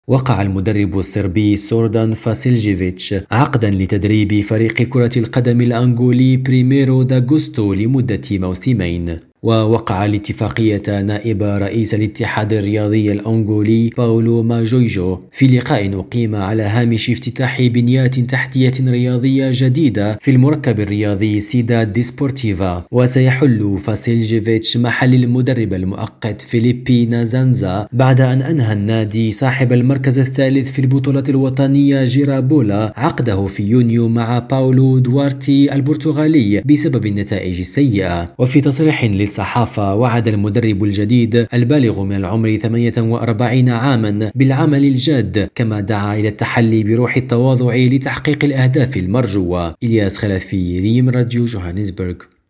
وقع المدرب الصربي سوردان فاسيلجيفيتش عقدا لتدريب فريق كرة القدم الأنغولي بريميرو داغوستو لمدة موسمين. ووقع الاتفاقية نائب رئيس الاتحاد الرياضي الأنغولي باولو ماجويجو في لقاء أقيم على هامش افتتاح بنيات تحتية رياضية جديدة في المركب الرياضي سيداد ديسبورتيفا. وسيحل فاسيلجيفيتش محل المدرب المؤقت فيليبي نازانزا بعد أن أنهى النادي صاحب المركز الثالث في البطولة الوطنية جيرابولا عقده في يونيو مع باولو دوارتي البرتغالي بسبب النتائج السيئة. وفي تصريح الصحافة وعد المدرب الجديد البالغ من العمر 48 عاما بالعمل الجاد، كما دعا إلى التحلي بروح التواضع لتحقيق الأهداف المرجوة. إلياس خلفي، ريم راديو جوهانسبرغ.